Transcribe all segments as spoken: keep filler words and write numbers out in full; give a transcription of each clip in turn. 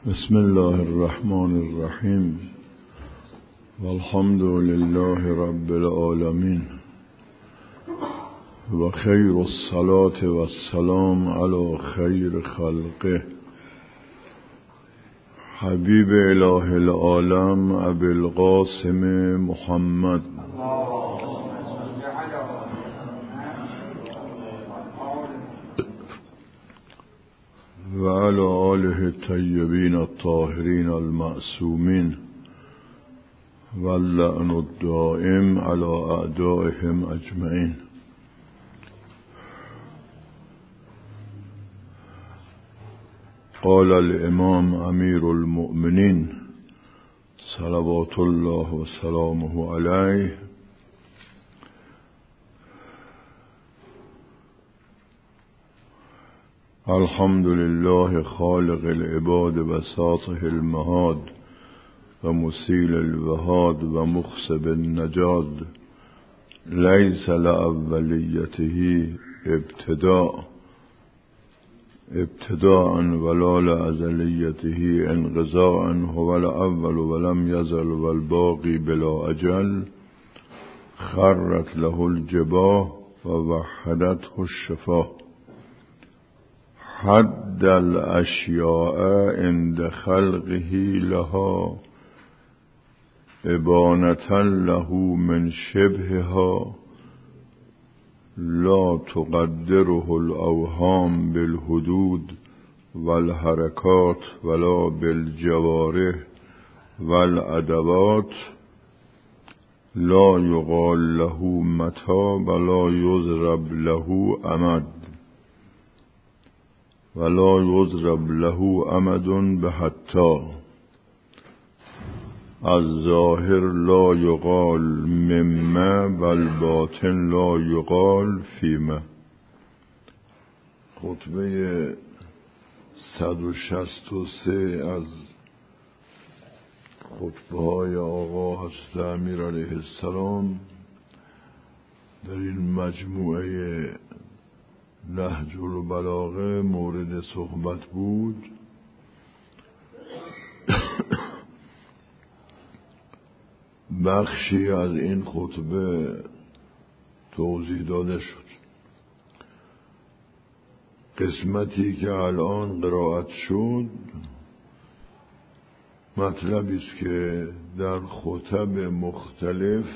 بسم الله الرحمن الرحیم والحمد لله رب العالمین و خیر الصلاة و السلام علی خیر خلقه حبیب اله العالم ابی القاسم محمد و علی آله الطیبین الطاهرین المعصومین و اللعن الدائم علی اعدائهم اجمعین. قال الامام امیر المؤمنین صلوات الله و سلامه علیه: الحمد لله خالق العباد و ساطه المهاد و مسیل الوهاد و مخسب النجاد، لیس لأولیته ابتداء ابتداء ولا لأزلیته انقضاء، هو الاول ولم یزل والباقی بلا اجل، خرت له الجباه و وحدته الشفاه، حد الاشیاء عند خلقه لها ابانة له من شبهها، لا تقدره الاوهام بالحدود والحرکات ولا بالجوارح والادوات، لا یقال له متى ولا یضرب له امد ولا یضرب له امد بحتی، الظاهر لا یقال مما والباطن لا یقال فیما. خطبه صد و شصت و سه از خطبه های آقا حضرت امیر علیه السلام در این مجموعه نهج البلاغه مورد صحبت بود. بخشی از این خطبه توضیح داده شد. قسمتی که الان قرائت شد مطلبی است که در خطب مختلف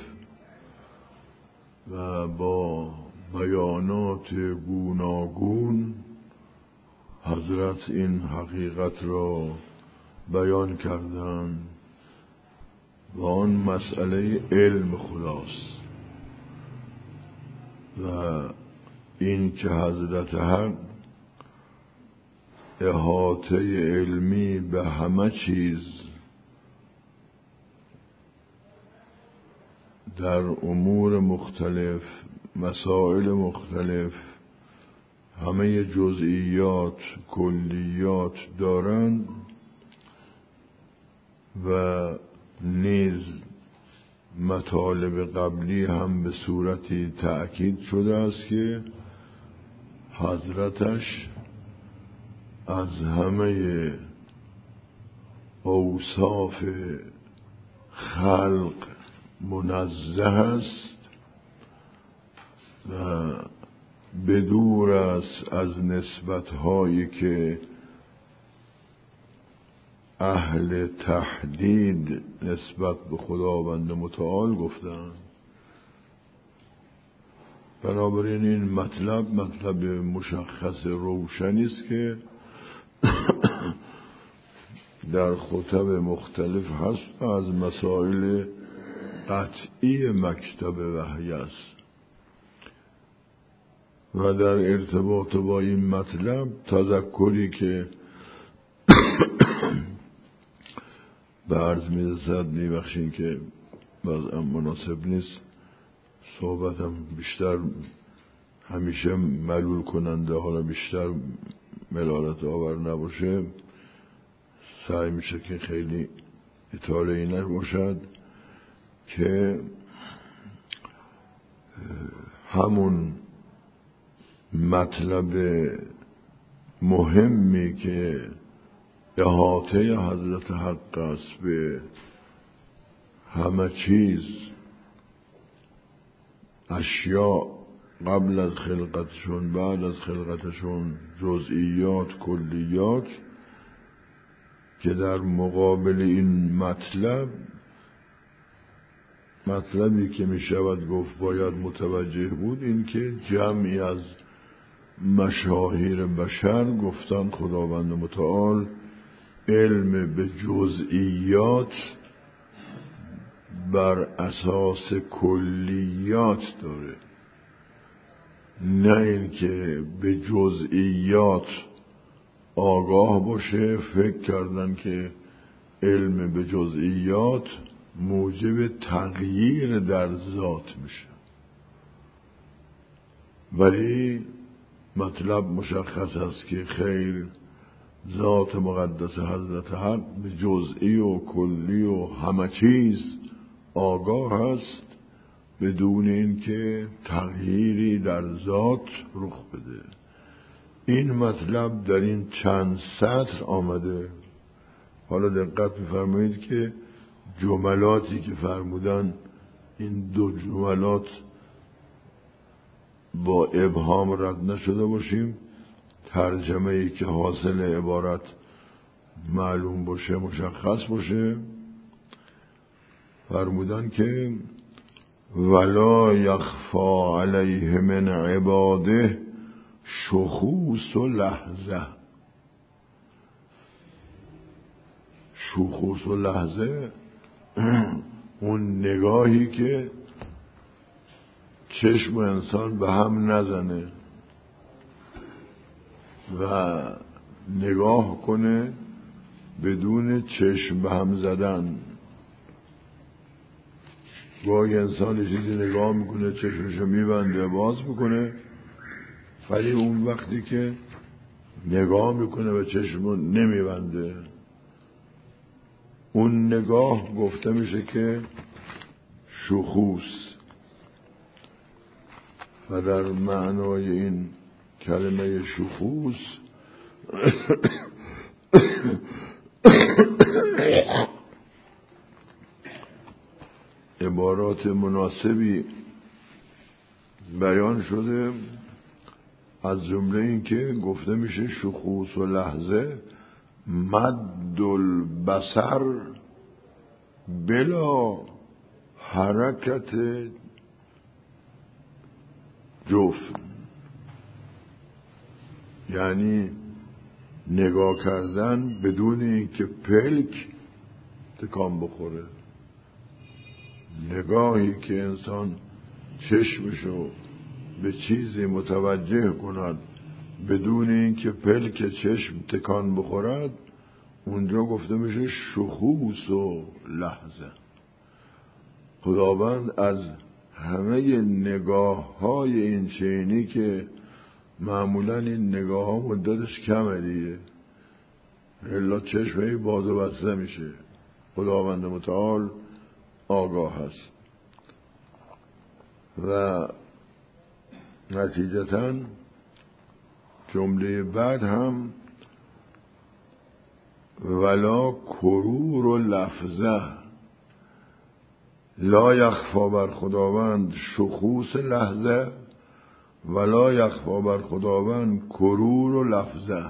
و با بیانات گوناگون حضرت این حقیقت را بیان کردند و آن مسئله علم خداست و این که حضرت حق احاطه علمی به همه چیز در امور مختلف، مسائل مختلف، همه جزئیات کلیات دارند و نیز مطالب قبلی هم به صورتی تأکید شده است که حضرتش از همه اوصاف خلق منزه است و بدور است از نسبت‌هایی که اهل تحدید نسبت به خداوند متعال گفتند. بنابراین این مطلب مطلب مشخص روشنی است که در خطب مختلف هست، از مسائل قطعی مکتب وحی است و در ارتباط با این مطلب تذکری که به عرض می‌رسد میبخشین که وضعم مناسب نیست، صحبتم بیشتر همیشه ملول کننده، حالا بیشتر ملالت آور نباشه، سعی میشه که خیلی اطاله نباشد، که همون مطلب مهمی که احاطه حضرت حق است به همه چیز، اشیاء قبل از خلقتشون، بعد از خلقتشون، جزئیات، کلیات، که در مقابل این مطلب، مطلبی که می شود گفت باید متوجه بود، این که جمعی از مشاهیر بشر گفتن خداوند متعال علم به جزئیات بر اساس کلیات داره، نه این که به جزئیات آگاه باشه. فکر کردن که علم به جزئیات موجب تغییر در ذات میشه، ولی مطلب مشخص است که خیر، ذات مقدس حضرت حق به جزئی و کلی و همه چیز آگاه است بدون اینکه تغییری در ذات رخ بده. این مطلب در این چند سطر آمده. حالا دقت بفرمایید که جملاتی که فرمودن، این دو جملات با ابهام رد نشده باشیم، ترجمه ای که حاصل عبارت معلوم باشه، مشخص باشه. فرمودن که ولا یخفا علیه من عباده شخوص و لحظه. شخوص و لحظه اون نگاهی که چشم انسان به هم نزنه و نگاه کنه بدون چشم به هم زدن. گاهی انسان چیزی نگاه میکنه، چشمشو میبنده، باز میکنه، ولی اون وقتی که نگاه میکنه و چشمو نمیبنده، اون نگاه گفته میشه که شخوص. و در معنای این کلمه شخوص عبارات مناسبی بیان شده، از جمله این که گفته میشه شخوص و لحظه مد البصر بلا حرکت جفت، یعنی نگاه کردن بدون اینکه پلک تکان بخوره. نگاهی که انسان چشمشو به چیزی متوجه کند بدون اینکه پلک چشم تکان بخورد، اونجا گفته میشه شخوص و لحظه. خداوند از همه نگاه های این چینی که معمولا این نگاه ها مدتش کمه دیگه، الا چشمه باز و بسته میشه، خداوند متعال آگاه است و نتیجتاً جمله بعد هم ولا کرور و لفظه، لا یخفا بر خداوند شخوص لحظه ولا یخفا بر خداوند کرور و لفظه،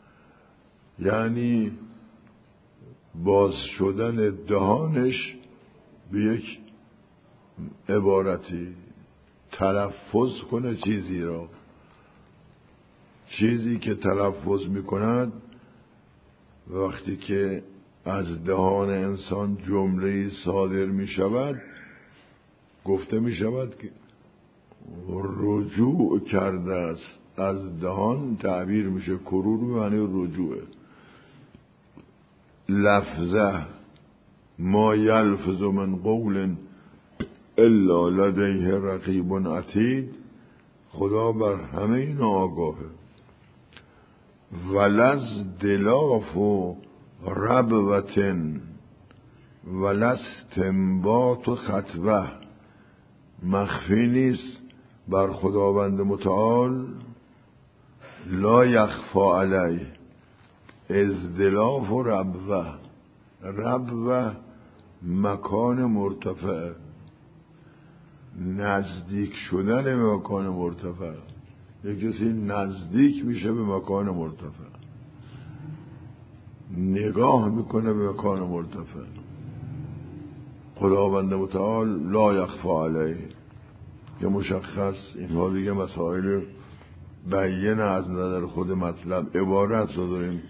یعنی باز شدن دهانش به یک عبارتی، تلفظ کنه چیزی را، چیزی که تلفظ میکند وقتی که از دهان انسان جمله‌ای صادر می شود، گفته می شود که رجوع کرده است. از دهان تعبیر میشه، کرور به معنی رجوعه. لفظه ما یلفظ من قول الا لدیه رقیب عتید، خدا بر همه این آگاهه. ولز دلاف و ربوتن ولستنبات و خطوه، مخفی نیست بر خداوند متعال لا یخفا علیه، ازدلاف و ربوه. ربوه مکان مرتفع، نزدیک شدن به مکان مرتفع. یک کسی نزدیک میشه به مکان مرتفع، نگاه میکنه به مکان مرتفع. خداوند متعال لا یخفی علیه، که مشخص اینها دیگه مسائل بیان از نظر خود مطلب. عبارت رو داریم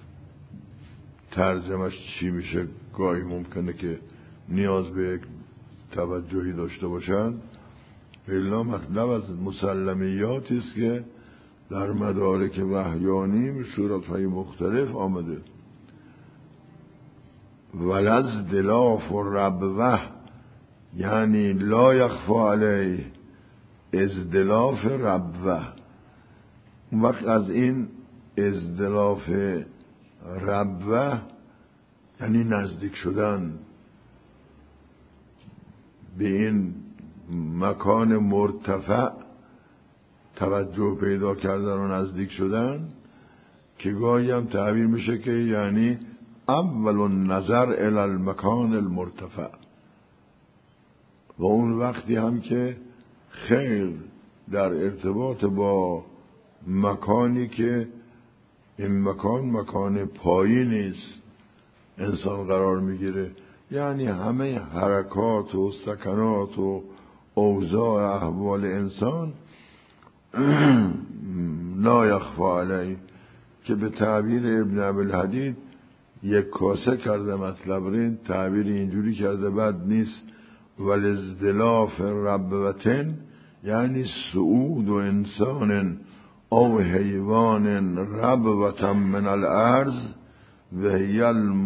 ترجمهش چی میشه، گاهی ممکنه که نیاز به یک توجهی داشته باشن. الا مطلب از مسلمیاتی است که در مدارک وحیانی صورت‌های مختلف آمده. ولازدلاف و ربوه یعنی لا یخفی علیه، ازدلاف ربوه. اون وقت از این ازدلاف ربوه یعنی نزدیک شدن به این مکان مرتفع، توجه پیدا کردن و نزدیک شدن، که گاهی هم تعبیر میشه که یعنی اول نظر الی المکان المرتفع. و اون وقتی هم که خیر در ارتباط با مکانی که این مکان مکان پایی نیست انسان قرار میگیره، یعنی همه حرکات و سکنات و اوضاع احوال انسان لا یخفی علیه، که به تعبیر ابن ابوالحدید یک کاسه کرده مطلب رین، تعبیر اینجوری کرده بد نیست. ولازدلاف ربوتن یعنی صعود و انسان او حیوان ربوتا من الارض و هی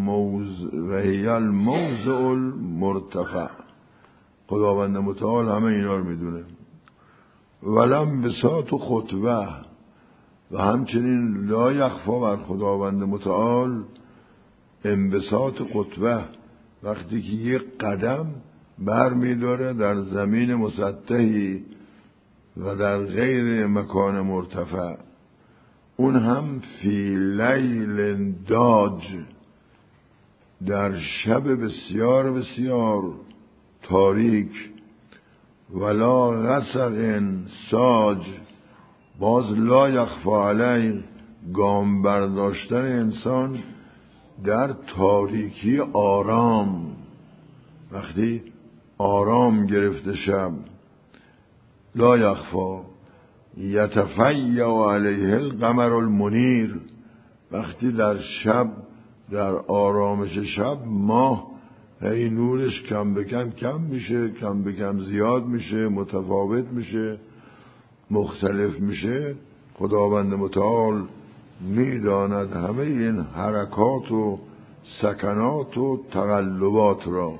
الموضع المرتفع. خداوند متعال همه اینا رو میدونه. ولم بساط و خطوه، و همچنین لا یخفی بر خداوند متعال انبساط خطوه، وقتی که یک قدم بر می داره در زمین مسطحی و در غیر مکان مرتفع، اون هم فی لیل داج، در شب بسیار بسیار تاریک، ولا غسق ساج، باز لا یخفی علیه گام برداشتن انسان در تاریکی آرام، وقتی آرام گرفته شب. لا یخفی یتفیع علیه القمر المنیر، وقتی در شب در آرامش شب ماه هی نورش کم به کم کم میشه، کم به کم زیاد میشه، متفاوت میشه، مختلف میشه. خداوند متعال میداند همه این حرکات و سکنات و تقلبات را،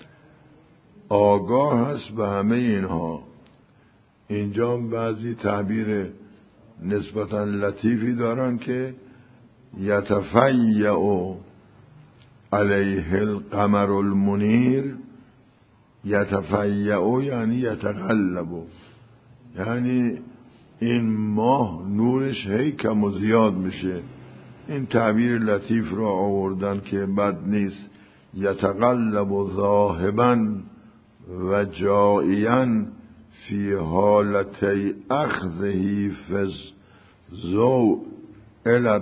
آگاه هست به همه اینها. اینجا بعضی تعبیر نسبتا لطیفی دارن که یتفیع علیه القمر المنیر، یتفیع یعنی یتقلب، یعنی این ماه نورش هی کم و زیاد میشه. این تعبیر لطیف را آوردن که بد نیست. یتقلب ذاهبا و جائیا فی حالتی اخذه فز زو الى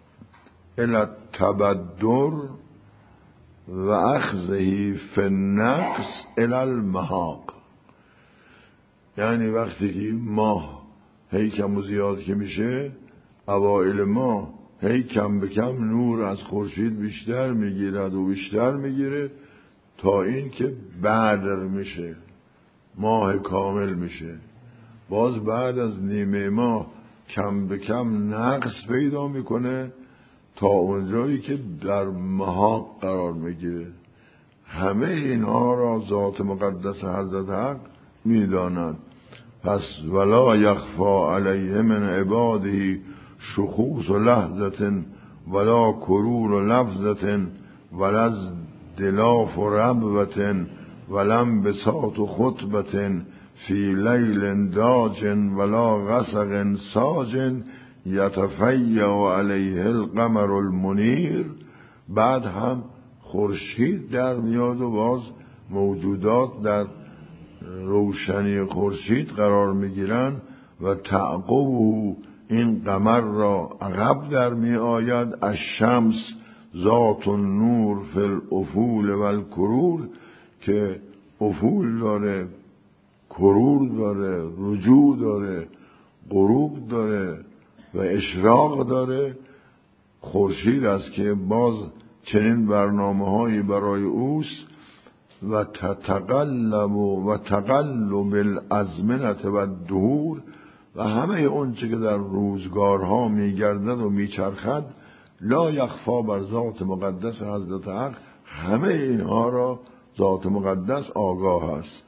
التبدر و اخذه فی النقص الى المحاق. یعنی وقتی که ماه هی کم و زیاد که میشه، اوائل ماه هی کم به کم نور از خورشید بیشتر میگیرد و بیشتر میگیره تا این که بدر میشه، ماه کامل میشه. باز بعد از نیمه ماه کم به کم نقص پیدا میکنه تا اونجایی که در محاق قرار میگیره. همه اینها را ذات مقدس حضرت حق میداند. پس ولا یخفی علیه من عباده شخوص لحظة ولا کرور لفظة ولا ازدلاف ربوة ولا انبساط خطبة فی لیل داج ولا غسق ساج یتفیع علیه القمر المنیر، بعد هم خورشید در میاد و باز موجودات در روشنی خورشید قرار میگیرن و تعقبه، این قمر را عقب در می آید، الشمس ذات النور فی الافول و الکرور، که افول داره، کرور داره، رجوع داره، غروب داره و اشراق داره. خورشید است که باز چنین برنامه هایی برای اوست. و تتقلب و تقلب الازمنه و الدهور، و همه اون چه که در روزگارها میگردد و میچرخد، لا یخفا بر ذات مقدس حضرت حق، همه اینها را ذات مقدس آگاه است.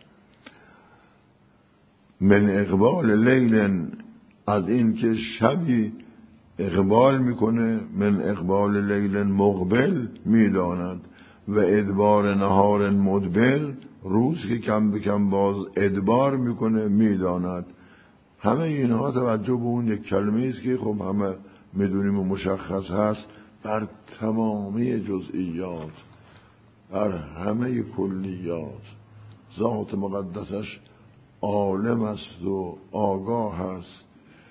من اقبال لیل، از این که شبی اقبال میکنه، من اقبال لیل مقبل میداند، و ادبار نهار مدبر، روز که کم به کم باز ادبار میکنه میداند. همه اینها توجه به اون یک کلمه است که خب همه میدونیم و مشخص هست، بر تمامی جزئیات، بر همه کلیات ذات مقدسش عالم است و آگاه است.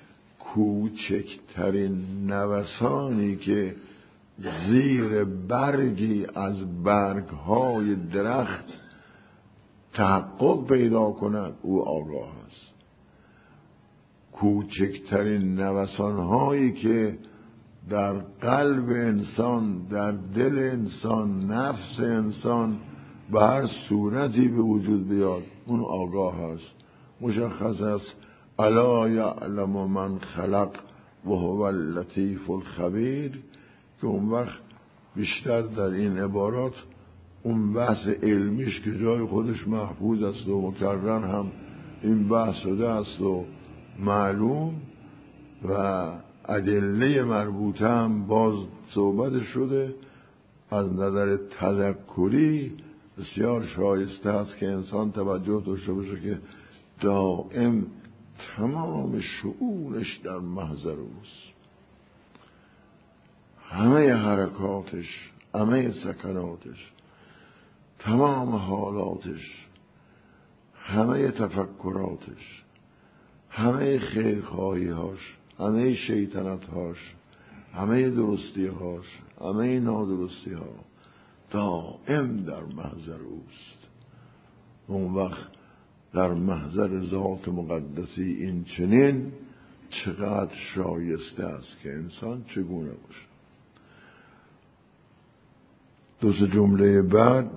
کوچکترین نوسانی که زیر برگی از برگهای درخت تحقق پیدا کند، او آگاه است. کوچکترین نوسانهایی که در قلب انسان، در دل انسان، نفس انسان به هر صورتی به وجود بیاد، اون آگاه است، مشخص است. الا یعلم من خلق و هو اللطیف الخبیر، که اون وقت بیشتر در این عبارات اون بحث علمیش که جای خودش محفوظ است و مکرر هم این بحث شده است و معلوم، و ادله مربوطه هم باز صحبت شده. از نظر تذکری بسیار شایسته است که انسان توجه داشته باشه که دائم تمام شؤونش در محضر اوست، همه حرکاتش، همه سکناتش، تمام حالاتش، همه تفکراتش، همه خیرخواهیهاش، همه شیطنتهاش، همه درستیهاش، همه نادرستیها دائم در محضر اوست. اون وقت در محضر ذات مقدسی این چنین چقدر شایسته است که انسان چگونه باشه. دو سه جمله بعد،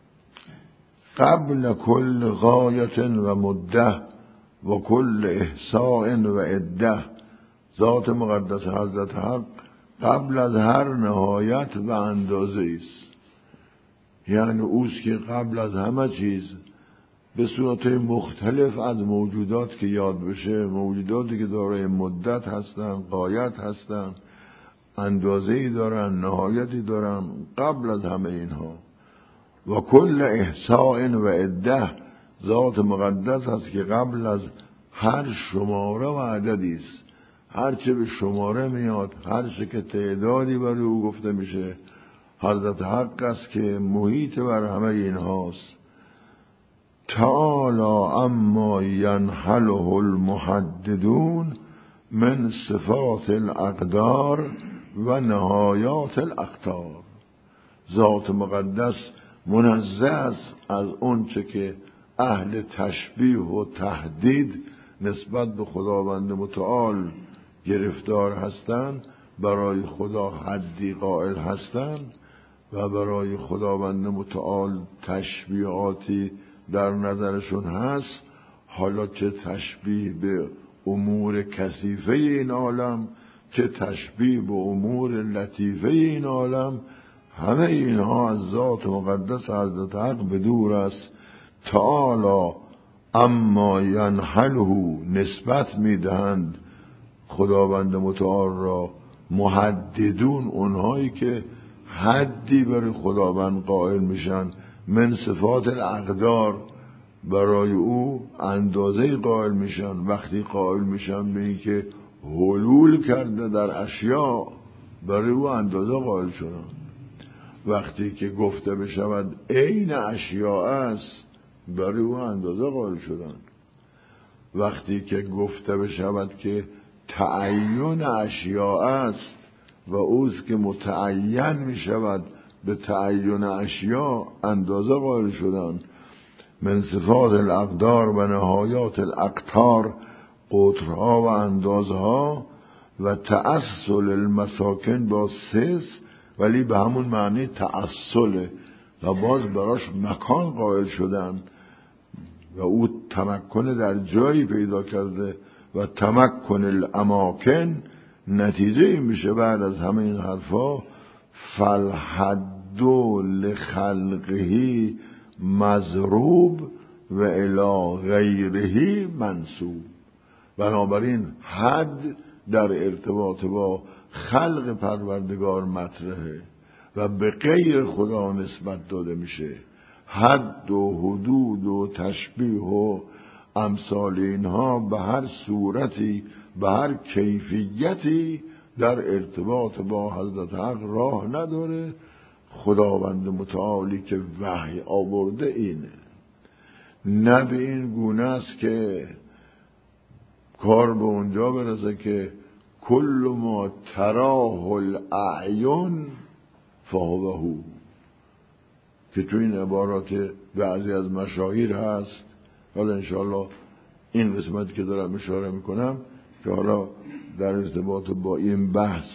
قبل کل غایت و مده و کل احصاء و عده، ذات مقدس حضرت حق قبل از هر نهایت و اندازه است. یعنی اوست که قبل از همه چیز به صورت مختلف از موجودات که یاد بشه، موجوداتی که دارای مدت هستن، غایت هستن، اندازه‌ای دارن، نهایتی دارن، قبل از همه اینها. و کل احصاء و عده، ذات مقدس است که قبل از هر شماره و عددی است. هر چه به شماره میاد، هر چه که تعدادی برای او گفته میشه، حضرت حق است که محیط بر همه اینهاست. تعالی اما ینحله المحددون من صفات الاقدار و نهایات الاقطار. ذات مقدس منزه است از اون چه که اهل تشبیه و تهدید نسبت به خداوند متعال گرفتار هستند، برای خدا حدی قائل هستند و برای خداوند متعال تشبیهاتی در نظرشون هست. حالا چه تشبیه به امور کثیفه این عالم، چه تشبیه به امور لطیفه این عالم، همه اینها از ذات مقدس حضرت حق به دور است. تعالی اما ینحله، نسبت میدهند خداوند متعال را محددون، اونهایی که حدی برای خداوند قائل میشن، من صفات الاقدار، برای او اندازه قائل میشن. وقتی قائل میشن به این که حلول کرده در اشیاء برای او اندازه قائل شدن. وقتی که گفته بشود عین اشیاء است برای او اندازه قائل شدن. وقتی که گفته بشود که تعین اشیاء است و اوست که متعین می شود به تعین اشیاء اندازه قائل شدن. من صفات الاقدار و نهایات الاقطار، قطرها و اندازها و تأصل المساکن با سس، ولی به همون معنی تأصله و باز براش مکان قائل شدن و او تمکن در جایی پیدا کرده و تمکن الاماکن. نتیجه این میشه بعد از همه این حرفا فالحد لخلقه مضروب و الی غیره منسوب. بنابراین حد در ارتباط با خلق پروردگار مطرحه و به غیر خدا نسبت داده میشه. حد و حدود و تشبیه و امثال اینها به هر صورتی به هر کیفیتی در ارتباط با حضرت حق راه نداره. خداوند متعالی که وحی آورده اینه، نه به این گونه است که کار به اونجا برسه که کل ما تراه الاعیان فهو هو، که تو این عبارات بعضی از مشاهیر هست. حالا انشاءالله این قسمتی که دارم اشاره میکنم که حالا در ارتباط با این بحث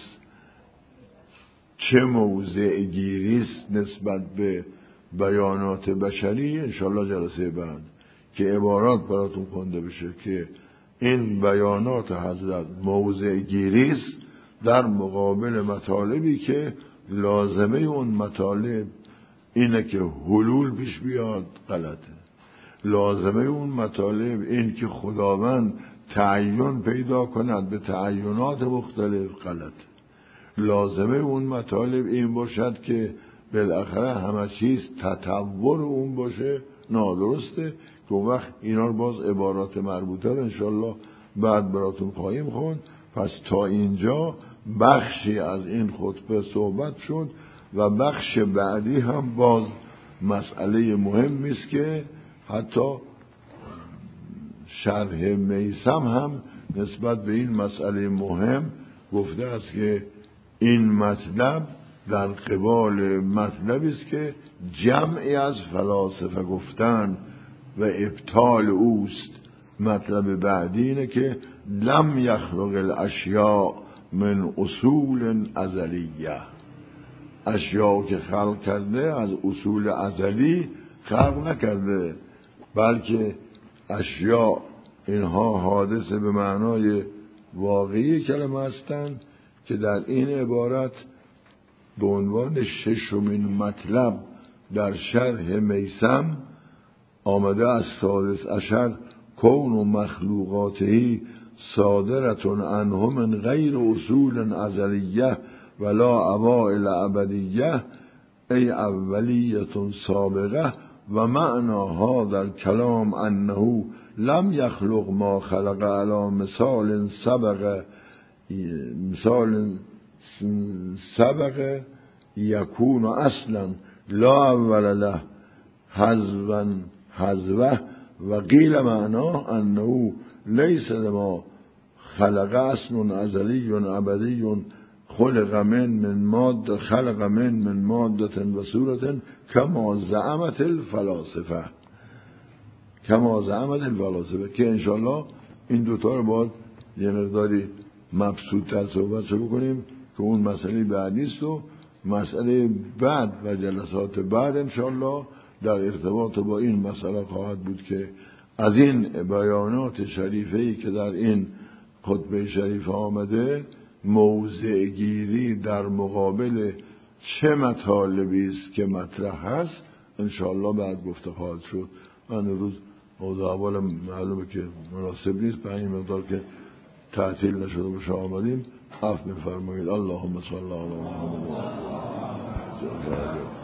چه موضع گیریست نسبت به بیانات بشری، انشاءالله جلسه بعد که عبارات براتون خونده بشه که این بیانات حضرت موضع گیریست در مقابل مطالبی که لازمه اون مطالب اینه که حلول پیش بیاد، غلطه. لازمه اون مطالب این که خداوند تعین پیدا کند به تعینات مختلف، غلطه. لازمه اون مطالب این باشد که بالاخره همه چیز تطور اون باشه، نادرسته. که اون وقت اینا رو باز عبارات مربوطه رو انشالله بعد براتون خواهیم خوند. پس تا اینجا بخشی از این خطبه صحبت شد و بخش بعدی هم باز مسئله مهمی است که حتی شرح میثم هم نسبت به این مسئله مهم گفته است که این مطلب در قبال مطلبی است که جمعی از فلاسفه گفتن و ابطال اوست. مطلب بعدی اینه که لم یخلق الاشیاء من اصول ازلیه، اشیاء که خلق کرده از اصول ازلی خلق نکرده، بلکه اشیاء اینها حادثه به معنای واقعی کلمه هستند که در این عبارت به عنوان ششمین مطلب در شرح میثم آمده از سادس عشر کون و مخلوقاتی صادرتون عنه من غیر اصول ازلیه ولا اوائل ابدیه ای اولیتون سابقه و معناها در کلام انه لم یخلق ما خلق علی مثال سبق مثال سبق یکون اصلا لا اول له حذفا حذفه و قیل معناه انه لیس لما خلق اصل ازلی ابدی خلق من من ماده خلق من من ماده و صورت کما زعمت الفلاسفه کما زعمت الفلاسفه که انشالله این دوتا رو باید یه مقداری مبسوط‌تر صحبت شو بکنیم که اون مسئله بعدی است و مسئله بعد و جلسات بعد انشالله در ارتباط با این مسئله خواهد بود که از این بیانات شریفه‌ای که در این خطبه شریفه آمده موضع گیری در مقابل چه مطالبی است که مطرح هست انشالله بعد گفته خواهد شد. من روز موضوع اول معلومه که مناسب نیست، به این مقدار که تعطیل نشده باشه آمدیم عفو می‌فرمایید. اللهم صل علی محمد و آله